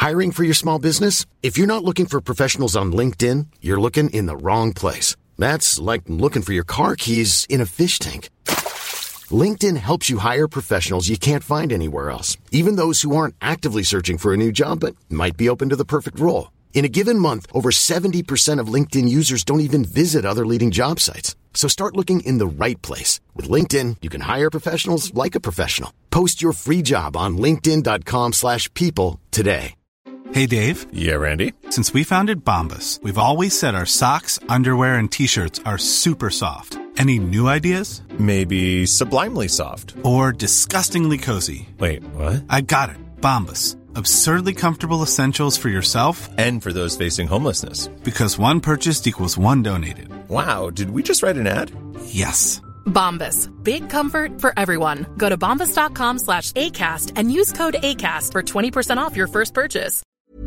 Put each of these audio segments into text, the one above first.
Hiring for your small business? If you're not looking for professionals on LinkedIn, you're looking in the wrong place. That's like looking for your car keys in a fish tank. LinkedIn helps you hire professionals you can't find anywhere else, even those who aren't actively searching for a new job but might be open to the perfect role. In a given month, over 70% of LinkedIn users don't even visit other leading job sites. So start looking in the right place. With LinkedIn, you can hire professionals like a professional. Post your free job on linkedin.com/people today. Hey, Dave. Yeah, Randy. Since we founded Bombas, we've always said our socks, underwear, and T-shirts are super soft. Any new ideas? Maybe sublimely soft. Or disgustingly cozy. Wait, what? I got it. Bombas. Absurdly comfortable essentials for yourself and for those facing homelessness. Because one purchased equals one donated. Wow, did we just write an ad? Yes. Bombas. Big comfort for everyone. Go to bombas.com/ACAST and use code ACAST for 20% off your first purchase.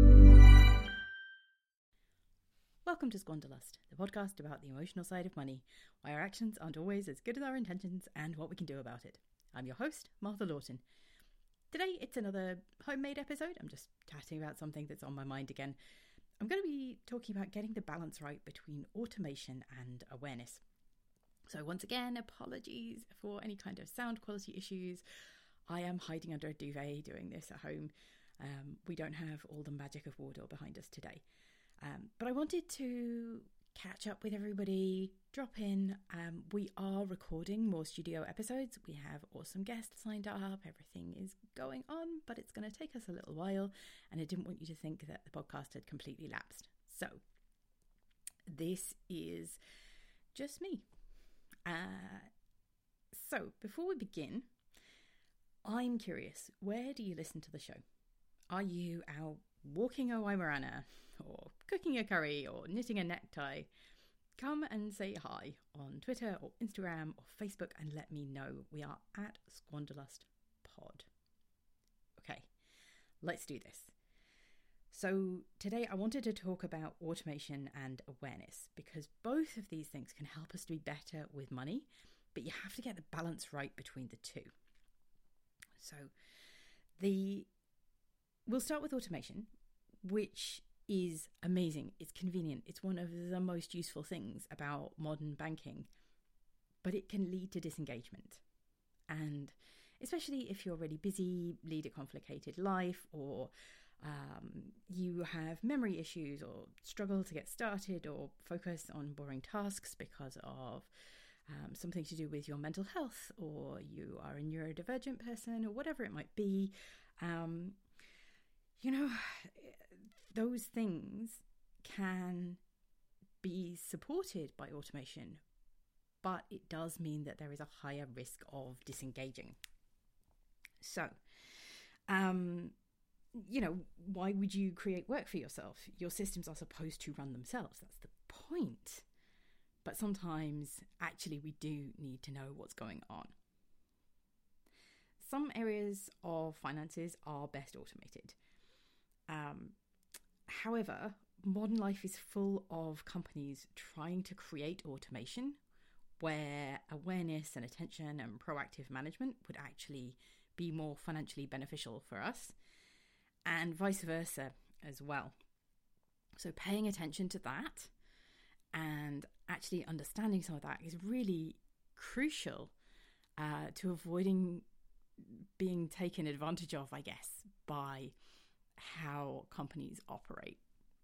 Welcome to Squanderlust, the podcast about the emotional side of money, why our actions aren't always as good as our intentions and what we can do about it. I'm your host, Martha Lawton. Today it's another homemade episode. I'm just chatting about something that's on my mind again. I'm going to be talking about getting the balance right between automation and awareness. So once again, apologies for any kind of sound quality issues. I am hiding under a duvet doing this at home. We don't have all the magic of Wardour behind us today. But I wanted to catch up with everybody, drop in. We are recording more studio episodes. We have awesome guests lined up. Everything is going on, but it's going to take us a little while. And I didn't want you to think that the podcast had completely lapsed. So this is just me. So before we begin, I'm curious, where do you listen to the show? Are you out walking a Weimaraner, or cooking a curry, or knitting a necktie? Come and say hi on Twitter or Instagram or Facebook and let me know. We are at Squanderlust Pod. Okay, let's do this. So today I wanted to talk about automation and awareness, because both of these things can help us to be better with money, but you have to get the balance right between the two. So we'll start with automation, which is amazing. It's convenient. It's one of the most useful things about modern banking, but it can lead to disengagement. And especially if you're really busy, lead a complicated life, or you have memory issues, or struggle to get started, or focus on boring tasks because of something to do with your mental health, or you are a neurodivergent person, or whatever it might be. Those things can be supported by automation, but it does mean that there is a higher risk of disengaging. So, why would you create work for yourself? Your systems are supposed to run themselves. That's the point. But sometimes, actually, we do need to know what's going on. Some areas of finances are best automated. However, modern life is full of companies trying to create automation where awareness and attention and proactive management would actually be more financially beneficial for us, and vice versa as well. So paying attention to that and actually understanding some of that is really crucial to avoiding being taken advantage of, I guess, by how companies operate.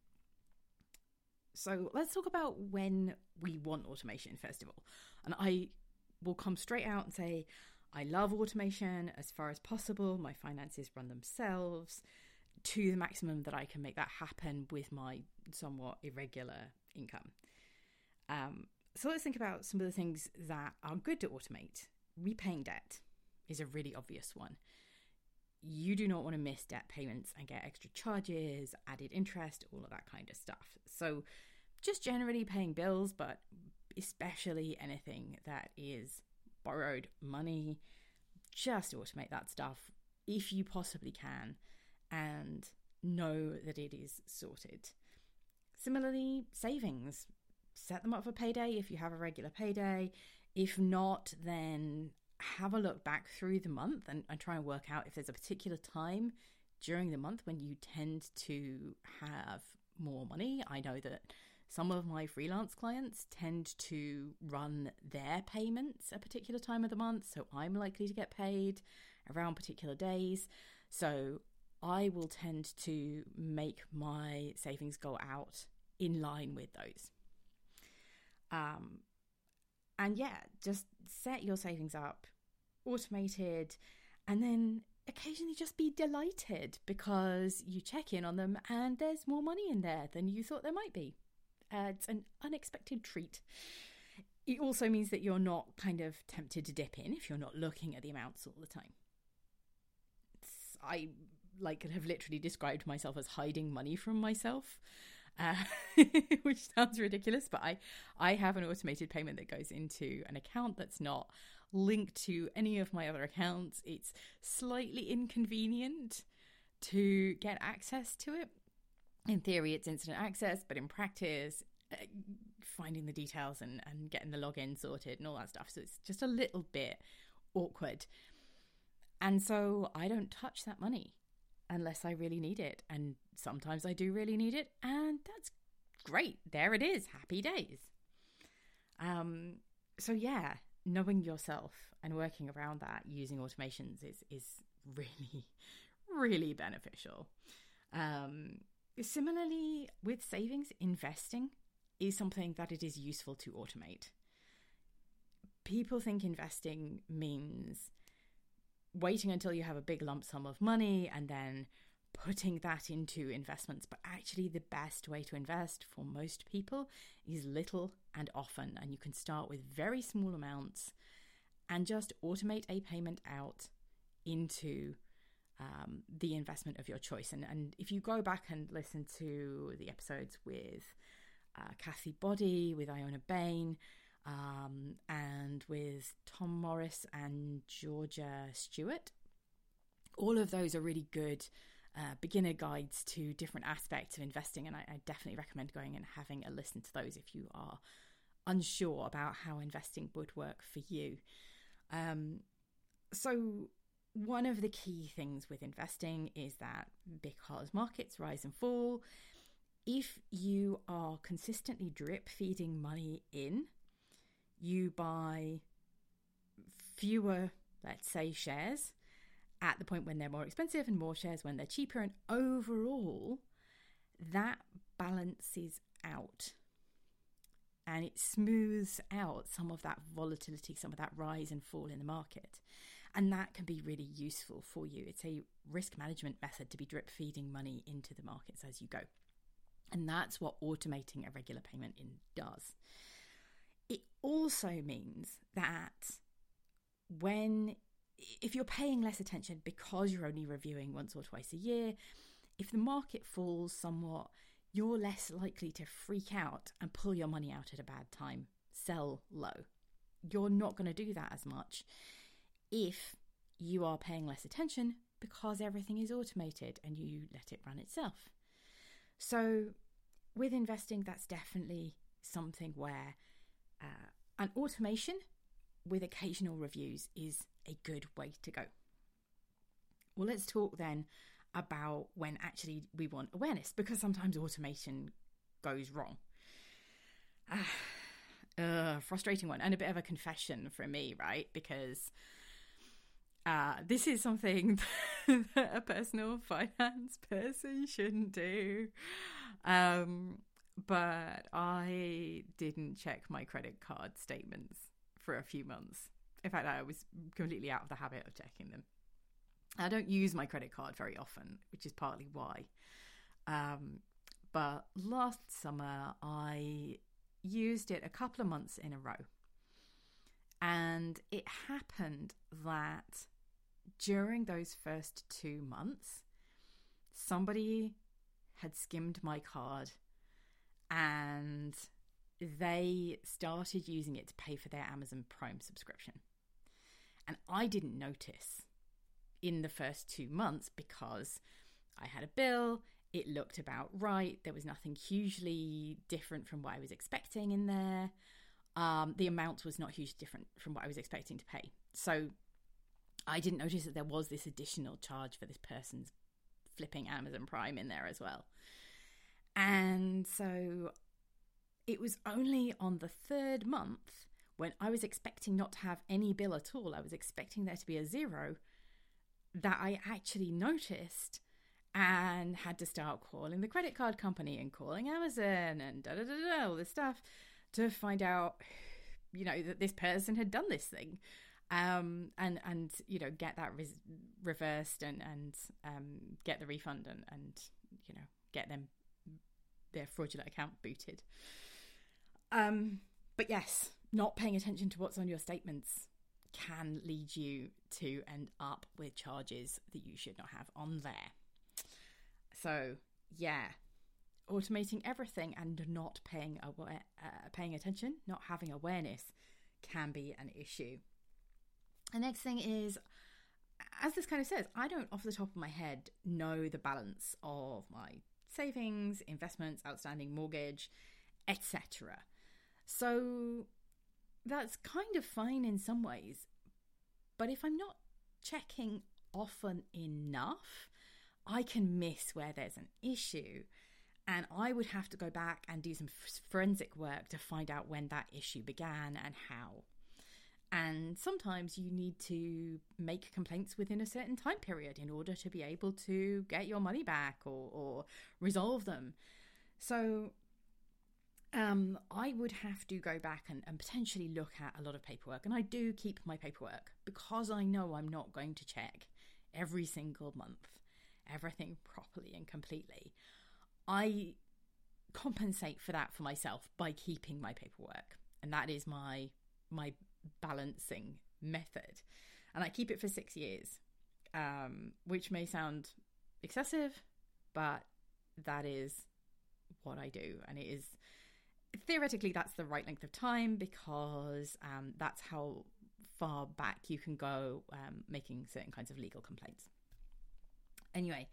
So let's talk about when we want automation, first of all. And I will come straight out and say, I love automation as far as possible. My finances run themselves to the maximum that I can make that happen with my somewhat irregular income. So let's think about some of the things that are good to automate. Repaying debt is a really obvious one. You do not want to miss debt payments and get extra charges, added interest, all of that kind of stuff. So just generally paying bills, but especially anything that is borrowed money, just automate that stuff if you possibly can and know that it is sorted. Similarly, savings. Set them up for payday if you have a regular payday. If not, then have a look back through the month and try and work out if there's a particular time during the month when you tend to have more money. I know that some of my freelance clients tend to run their payments a particular time of the month, so I'm likely to get paid around particular days. So I will tend to make my savings go out in line with those. And yeah, just set your savings up, automated, and then occasionally just be delighted because you check in on them and there's more money in there than you thought there might be. It's an unexpected treat. It also means that you're not kind of tempted to dip in if you're not looking at the amounts all the time. I have literally described myself as hiding money from myself, which sounds ridiculous, but I have an automated payment that goes into an account that's not linked to any of my other accounts. It's slightly inconvenient to get access to it. In theory, it's instant access, but in practice, finding the details and getting the login sorted and all that stuff. So it's just a little bit awkward. And so I don't touch that money unless I really need it. And sometimes I do really need it, and that's great. There it is. Happy days. So yeah, knowing yourself and working around that using automations is really, really beneficial. Similarly, with savings, investing is something that it is useful to automate. People think investing means waiting until you have a big lump sum of money and then putting that into investments. But actually, the best way to invest for most people is little and often. And you can start with very small amounts and just automate a payment out into the investment of your choice. And if you go back and listen to the episodes with Kathy Boddy, with Iona Bain, and with Tom Morris and Georgia Stewart, all of those are really good beginner guides to different aspects of investing, and I definitely recommend going and having a listen to those if you are unsure about how investing would work for you. So one of the key things with investing is that because markets rise and fall, if you are consistently drip feeding money in, you buy fewer, let's say, shares at the point when they're more expensive and more shares when they're cheaper. And overall, that balances out and it smooths out some of that volatility, some of that rise and fall in the market. And that can be really useful for you. It's a risk management method to be drip feeding money into the markets as you go. And that's what automating a regular payment in does. It also means that if you're paying less attention because you're only reviewing once or twice a year, if the market falls somewhat, you're less likely to freak out and pull your money out at a bad time, sell low. You're not going to do that as much if you are paying less attention because everything is automated and you let it run itself. So with investing, that's definitely something where an automation with occasional reviews is a good way to go. Well, let's talk then about when actually we want awareness, because sometimes automation goes wrong. Frustrating one, and a bit of a confession from me, right? Because this is something that a personal finance person shouldn't do. But I didn't check my credit card statements for a few months. In fact, I was completely out of the habit of checking them. I don't use my credit card very often, which is partly why. But last summer, I used it a couple of months in a row. And it happened that during those first 2 months, somebody had skimmed my card and they started using it to pay for their Amazon Prime subscription. And I didn't notice in the first 2 months because I had a bill, it looked about right, there was nothing hugely different from what I was expecting in there. The amount was not hugely different from what I was expecting to pay. So I didn't notice that there was this additional charge for this person's flipping Amazon Prime in there as well. And so it was only on the third month, when I was expecting not to have any bill at all, I was expecting there to be a zero, that I actually noticed and had to start calling the credit card company and calling Amazon and all this stuff to find out, you know, that this person had done this thing, and you know, get that reversed and get the refund and you know, get them their fraudulent account booted. But yes, not paying attention to what's on your statements can lead you to end up with charges that you should not have on there. So yeah, automating everything and not paying attention, not having awareness, can be an issue. The next thing is, as this kind of says, I don't off the top of my head know the balance of my savings, investments, outstanding mortgage, etc. So that's kind of fine in some ways. But if I'm not checking often enough, I can miss where there's an issue. And I would have to go back and do some forensic work to find out when that issue began and how. And sometimes you need to make complaints within a certain time period in order to be able to get your money back or resolve them. So I would have to go back and potentially look at a lot of paperwork. And I do keep my paperwork because I know I'm not going to check every single month everything properly and completely. I compensate for that for myself by keeping my paperwork. And that is my balancing method. And I keep it for 6 years, which may sound excessive, but that is what I do. And it is, theoretically, that's the right length of time, because that's how far back you can go making certain kinds of legal complaints. Anyway,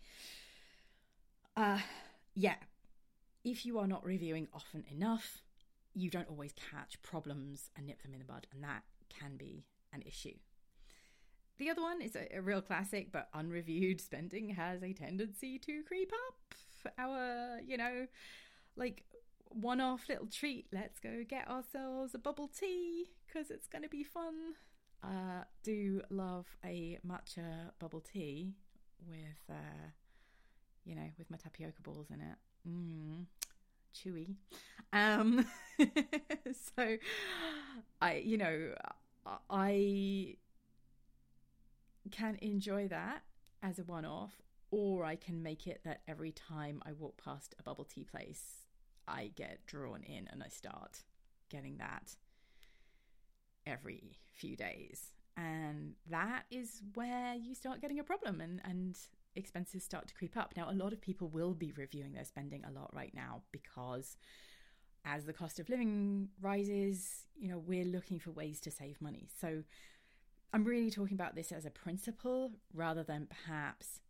yeah, if you are not reviewing often enough, you don't always catch problems and nip them in the bud, and that can be an issue. The other one is a real classic, but unreviewed spending has a tendency to creep up. Our, you know, like one-off little treat. Let's go get ourselves a bubble tea because it's going to be fun. Do love a matcha bubble tea with, you know, with my tapioca balls in it. Chewy. So I can enjoy that as a one-off, or I can make it that every time I walk past a bubble tea place, I get drawn in and I start getting that every few days. And that is where you start getting a problem and expenses start to creep up. Now, a lot of people will be reviewing their spending a lot right now because as the cost of living rises, you know, we're looking for ways to save money. So I'm really talking about this as a principle rather than perhaps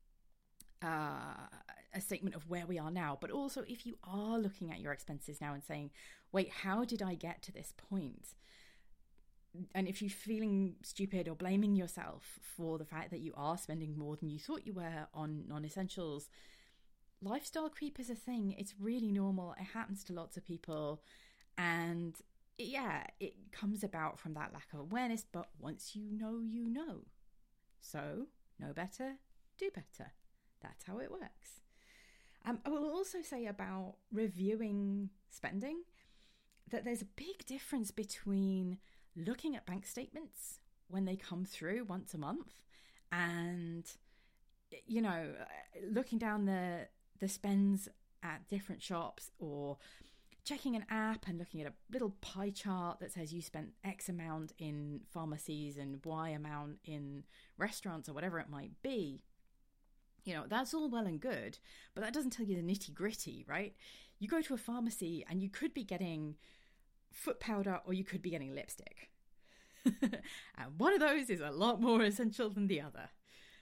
a statement of where we are now. But also, if you are looking at your expenses now and saying, wait, how did I get to this point? And if you're feeling stupid or blaming yourself for the fact that you are spending more than you thought you were on non-essentials, lifestyle creep is a thing. It's really normal. It happens to lots of people. And yeah, it comes about from that lack of awareness. But once you know, you know. So know better, do better. That's how it works. I will also say about reviewing spending that there's a big difference between looking at bank statements when they come through once a month and, you know, looking down the spends at different shops, or checking an app and looking at a little pie chart that says you spent X amount in pharmacies and Y amount in restaurants or whatever it might be. You know, that's all well and good, but that doesn't tell you the nitty gritty, right? You go to a pharmacy and you could be getting foot powder or you could be getting lipstick. And one of those is a lot more essential than the other.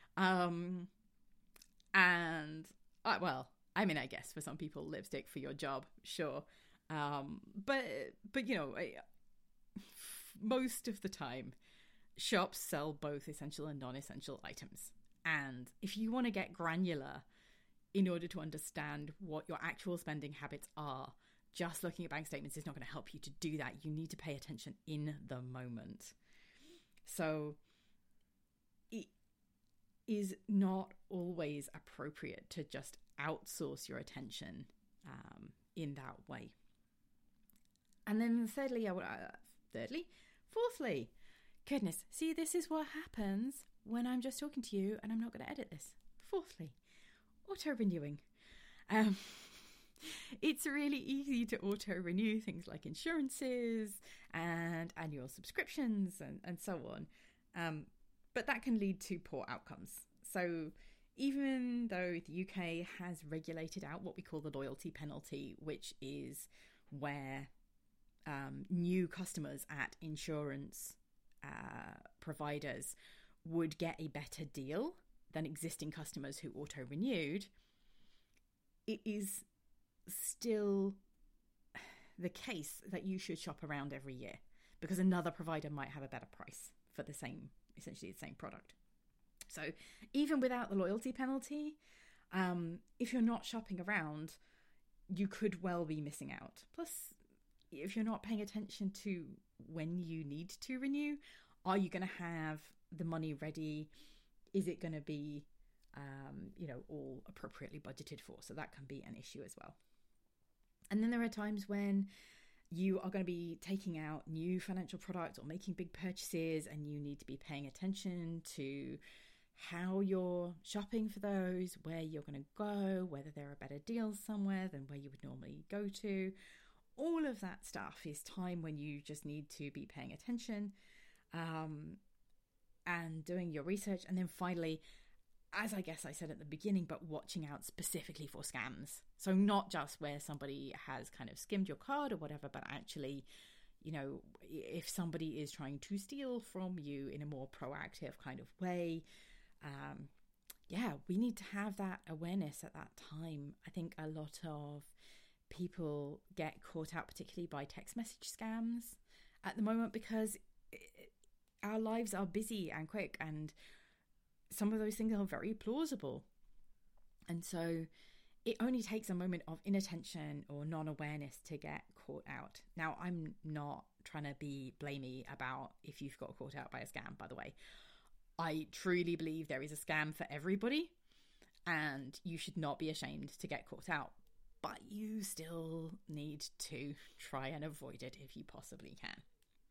I mean, I guess for some people, lipstick for your job, sure. But you know, most of the time, shops sell both essential and non-essential items. And if you want to get granular in order to understand what your actual spending habits are, just looking at bank statements is not going to help you to do that. You need to pay attention in the moment. So it is not always appropriate to just outsource your attention in that way. And then fourthly, goodness, see, this is what happens when I'm just talking to you and I'm not going to edit this. Fourthly, auto-renewing. It's really easy to auto-renew things like insurances and annual subscriptions and so on. But that can lead to poor outcomes. So even though the UK has regulated out what we call the loyalty penalty, which is where new customers at insurance providers would get a better deal than existing customers who auto-renewed, it is still the case that you should shop around every year because another provider might have a better price for essentially the same product. So even without the loyalty penalty, if you're not shopping around, you could well be missing out. Plus, if you're not paying attention to when you need to renew, are you going to have the money ready? Is it going to be, all appropriately budgeted for? So that can be an issue as well. And then there are times when you are going to be taking out new financial products or making big purchases, and you need to be paying attention to how you're shopping for those, where you're going to go, whether there are better deals somewhere than where you would normally go to. All of that stuff is time when you just need to be paying attention and doing your research. And then finally, as I guess I said at the beginning, but watching out specifically for scams. So not just where somebody has kind of skimmed your card or whatever, but actually, if somebody is trying to steal from you in a more proactive kind of way, we need to have that awareness at that time. I think a lot of people get caught out, particularly by text message scams at the moment, because our lives are busy and quick, and some of those things are very plausible. And so it only takes a moment of inattention or non-awareness to get caught out. Now, I'm not trying to be blamey about if you've got caught out by a scam, by the way. I truly believe there is a scam for everybody, and you should not be ashamed to get caught out. But you still need to try and avoid it if you possibly can.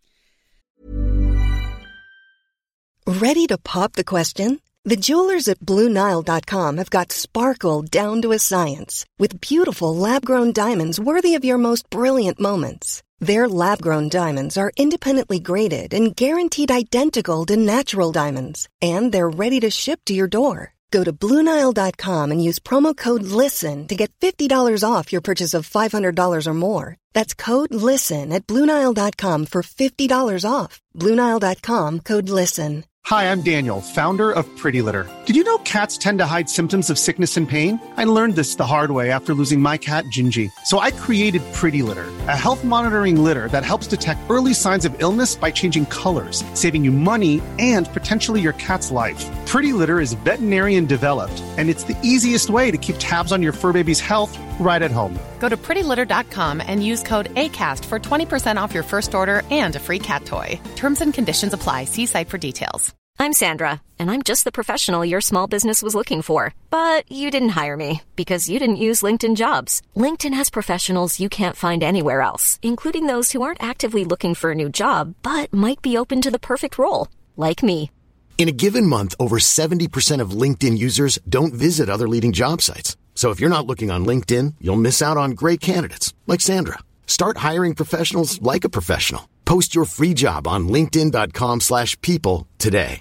Ready to pop the question? The jewelers at BlueNile.com have got sparkle down to a science with beautiful lab-grown diamonds worthy of your most brilliant moments. Their lab-grown diamonds are independently graded and guaranteed identical to natural diamonds, and they're ready to ship to your door. Go to BlueNile.com and use promo code LISTEN to get $50 off your purchase of $500 or more. That's code LISTEN at BlueNile.com for $50 off. BlueNile.com, code LISTEN. Hi, I'm Daniel, founder of Pretty Litter. Did you know cats tend to hide symptoms of sickness and pain? I learned this the hard way after losing my cat, Gingy. So I created Pretty Litter, a health monitoring litter that helps detect early signs of illness by changing colors, saving you money and potentially your cat's life. Pretty Litter is veterinarian developed, and it's the easiest way to keep tabs on your fur baby's health right at home. Go to prettylitter.com and use code ACAST for 20% off your first order and a free cat toy. Terms and conditions apply. See site for details. I'm Sandra, and I'm just the professional your small business was looking for. But you didn't hire me because you didn't use LinkedIn Jobs. LinkedIn has professionals you can't find anywhere else, including those who aren't actively looking for a new job, but might be open to the perfect role, like me. In a given month, over 70% of LinkedIn users don't visit other leading job sites. So if you're not looking on LinkedIn, you'll miss out on great candidates like Sandra. Start hiring professionals like a professional. Post your free job on linkedin.com/people today.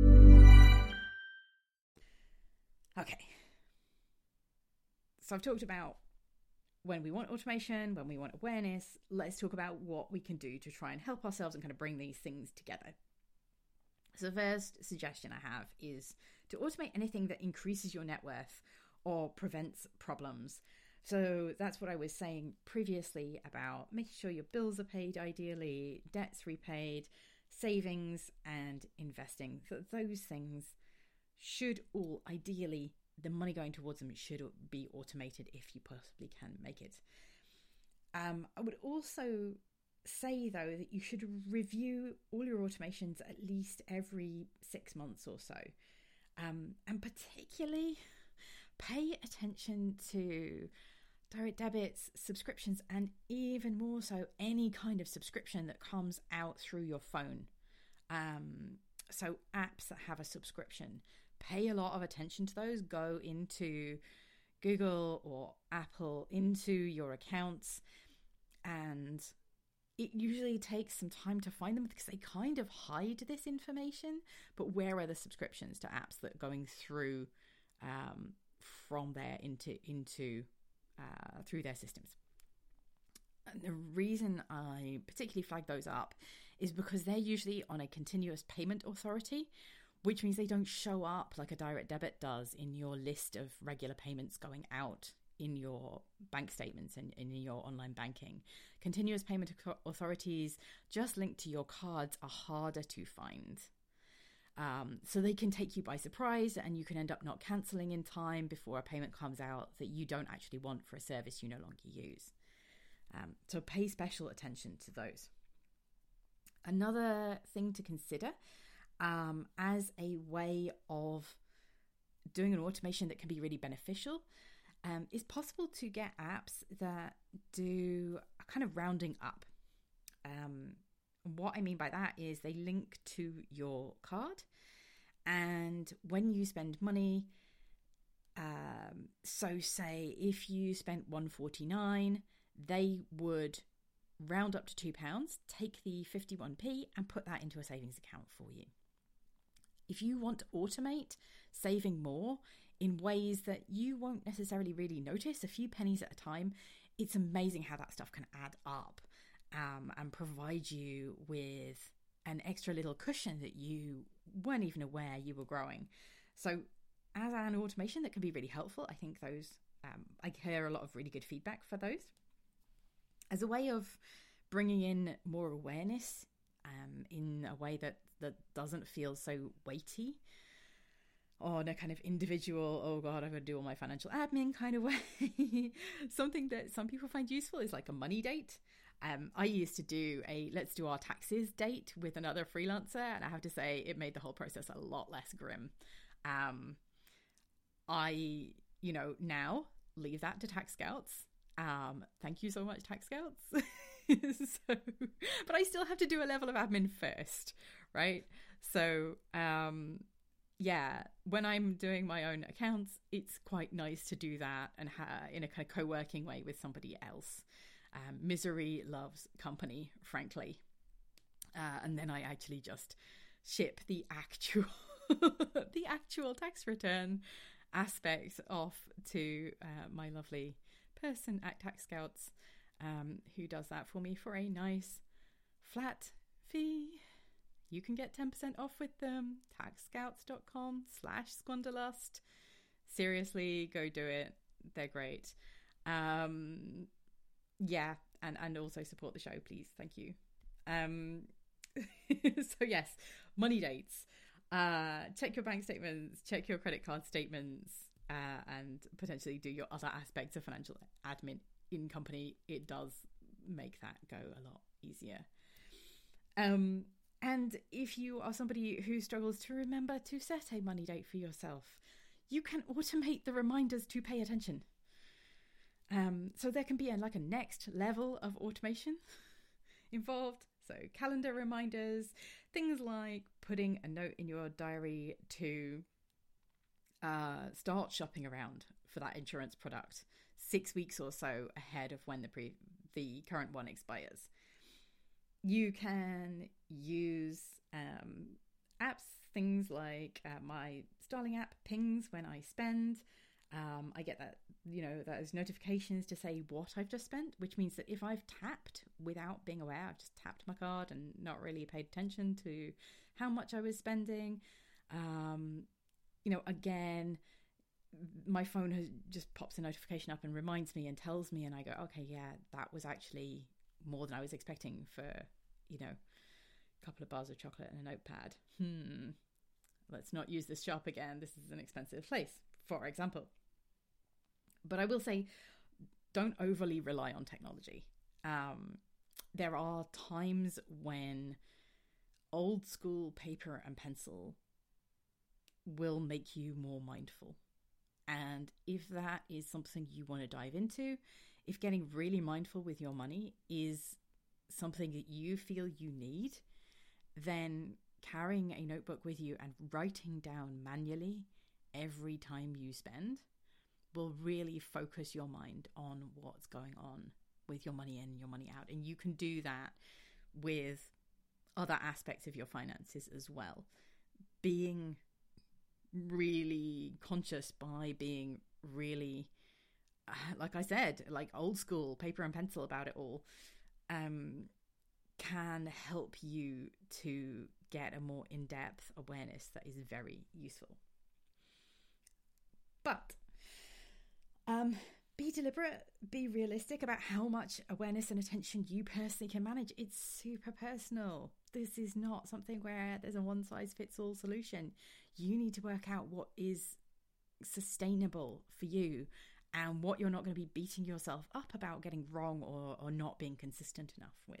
Okay. So I've talked about when we want automation, when we want awareness. Let's talk about what we can do to try and help ourselves and kind of bring these things together. So the first suggestion I have is to automate anything that increases your net worth or prevents problems. So that's what I was saying previously about making sure your bills are paid ideally, debts repaid, savings and investing. So those things should all, ideally, the money going towards them should be automated if you possibly can make it. I would also say, though, that you should review all your automations at least every 6 months or so. And particularly pay attention to direct debits, subscriptions, and even more so any kind of subscription that comes out through your phone. So apps that have a subscription, pay a lot of attention to those. Go into Google or Apple, into your accounts, and it usually takes some time to find them because they kind of hide this information. But where are the subscriptions to apps that are going through from there into through their systems? And the reason I particularly flag those up is because they're usually on a continuous payment authority, which means they don't show up like a direct debit does in your list of regular payments going out in your bank statements and in your online banking. Continuous payment authorities just linked to your cards are harder to find. So they can take you by surprise, and you can end up not cancelling in time before a payment comes out that you don't actually want for a service you no longer use. So pay special attention to those. Another thing to consider as a way of doing an automation that can be really beneficial, it's possible to get apps that do a kind of rounding up. What I mean by that is they link to your card, and when you spend money, so say if you spent $1.49, they would round up to £2, take the 51p and put that into a savings account for you. If you want to automate saving more in ways that you won't necessarily really notice, a few pennies at a time, it's amazing how that stuff can add up and provide you with an extra little cushion that you weren't even aware you were growing. So as an automation that can be really helpful, I think those, I hear a lot of really good feedback for those. As a way of bringing in more awareness in a way that doesn't feel so weighty on a kind of individual, oh God, I've got to do all my financial admin kind of way. Something that some people find useful is like a money date. I used to do a let's do our taxes date with another freelancer, and I have to say it made the whole process a lot less grim. I, now leave that to Tax Scouts. Thank you so much, Tax Scouts. But I still have to do a level of admin first, right? So, when I'm doing my own accounts, it's quite nice to do that and in a kind of co-working way with somebody else. Misery loves company, frankly. And then I actually just ship the actual tax return aspect off to my lovely person at Tax Scouts, who does that for me for a nice flat fee. You can get 10% off with them. taxscouts.com/squanderlust. Seriously, go do it. They're great. And also support the show, please. Thank you. So yes, money dates. Check your bank statements, check your credit card statements, and potentially do your other aspects of financial admin in company. It does make that go a lot easier. And if you are somebody who struggles to remember to set a money date for yourself, you can automate the reminders to pay attention. So there can be a next level of automation involved. So calendar reminders, things like putting a note in your diary to start shopping around for that insurance product 6 weeks or so ahead of when the current one expires. You can use apps, things like my Starling app pings when I spend. I get that, those notifications to say what I've just spent, which means that if I've tapped without being aware, I've just tapped my card and not really paid attention to how much I was spending, again, my phone just pops a notification up and reminds me and tells me, and I go, okay, yeah, that was actually more than I was expecting for, a couple of bars of chocolate and a notepad. let's not use this shop again. This is an expensive place, for example. But I will say, don't overly rely on technology. There are times when old school paper and pencil will make you more mindful. And if that is something you want to dive into, if getting really mindful with your money is something that you feel you need, then carrying a notebook with you and writing down manually every time you spend will really focus your mind on what's going on with your money in and your money out. And you can do that with other aspects of your finances as well. Being really conscious by being really, like I said, like old school paper and pencil about it all, can help you to get a more in-depth awareness that is very useful. But be deliberate, be realistic about how much awareness and attention you personally can manage. It's super personal. This is not something where there's a one-size-fits-all solution. You need to work out what is sustainable for you and what you're not going to be beating yourself up about getting wrong or not being consistent enough with.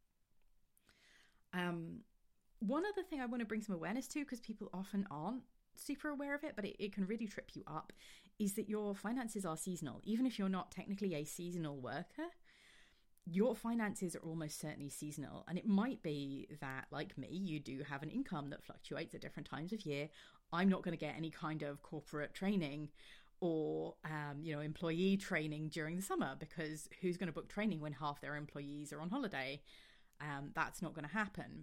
One other thing I want to bring some awareness to, because people often aren't super aware of it, but it can really trip you up, is that your finances are seasonal. Even if you're not technically a seasonal worker, your finances are almost certainly seasonal. And it might be that, like me, you do have an income that fluctuates at different times of year. I'm not going to get any kind of corporate training or employee training during the summer, because who's going to book training when half their employees are on holiday? That's not going to happen.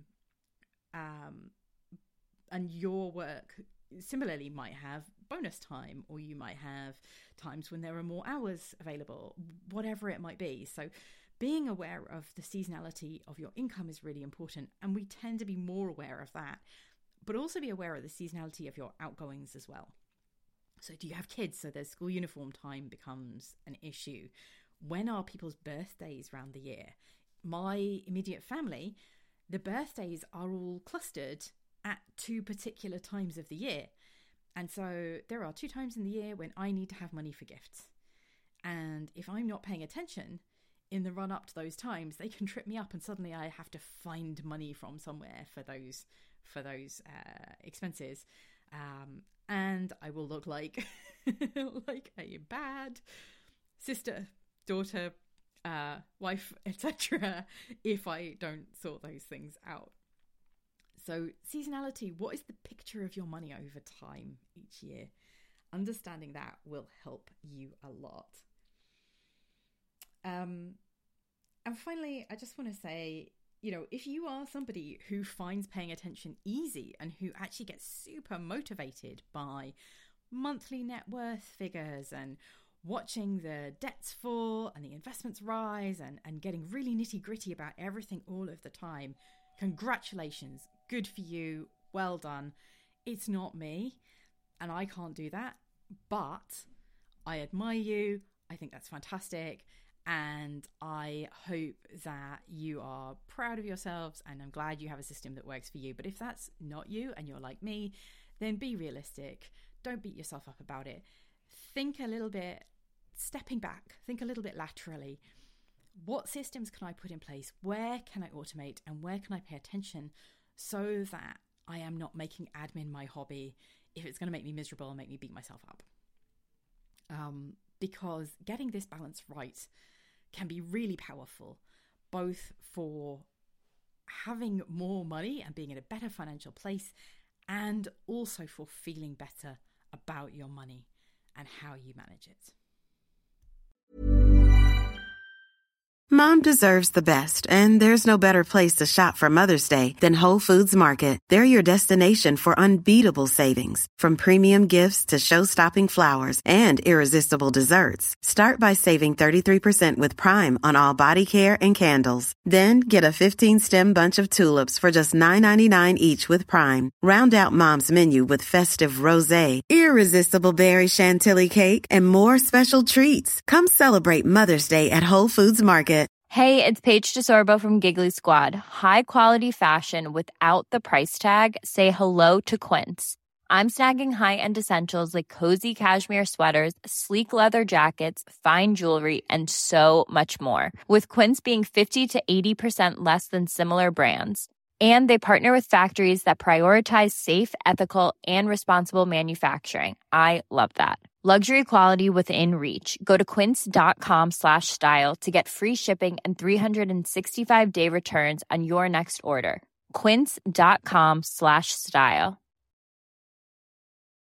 And your work similarly might have bonus time, or you might have times when there are more hours available, whatever it might be. So being aware of the seasonality of your income is really important, and we tend to be more aware of that, but also be aware of the seasonality of your outgoings as well. So do you have kids? So their school uniform time becomes an issue. When are people's birthdays around the year? My immediate family, the birthdays are all clustered at 2 particular times of the year. And so there are 2 times in the year when I need to have money for gifts. And if I'm not paying attention in the run up to those times, they can trip me up, and suddenly I have to find money from somewhere for those expenses. And I will look like like a bad sister, daughter, wife, etc. if I don't sort those things out. So seasonality, what is the picture of your money over time each year? Understanding that will help you a lot. And finally, I just want to say, if you are somebody who finds paying attention easy and who actually gets super motivated by monthly net worth figures and watching the debts fall and the investments rise and getting really nitty gritty about everything all of the time, congratulations. Good for you. Well done. It's not me, and I can't do that, but I admire you. I think that's fantastic. And I hope that you are proud of yourselves, and I'm glad you have a system that works for you. But if that's not you and you're like me, then be realistic. Don't beat yourself up about it. Think a little bit, stepping back, think a little bit laterally. What systems can I put in place? Where can I automate, and where can I pay attention so that I am not making admin my hobby if it's going to make me miserable and make me beat myself up? Because getting this balance right can be really powerful, both for having more money and being in a better financial place, and also for feeling better about your money and how you manage it. Mom deserves the best, and there's no better place to shop for Mother's Day than Whole Foods Market. They're your destination for unbeatable savings, from premium gifts to show-stopping flowers and irresistible desserts. Start by saving 33% with Prime on all body care and candles. Then get a 15-stem bunch of tulips for just $9.99 each with Prime. Round out Mom's menu with festive rosé, irresistible berry chantilly cake, and more special treats. Come celebrate Mother's Day at Whole Foods Market. Hey, it's Paige DeSorbo from Giggly Squad. High quality fashion without the price tag. Say hello to Quince. I'm snagging high-end essentials like cozy cashmere sweaters, sleek leather jackets, fine jewelry, and so much more. With Quince being 50 to 80% less than similar brands. And they partner with factories that prioritize safe, ethical, and responsible manufacturing. I love that. Luxury quality within reach. Go to quince.com/style to get free shipping and 365-day returns on your next order. Quince.com/style.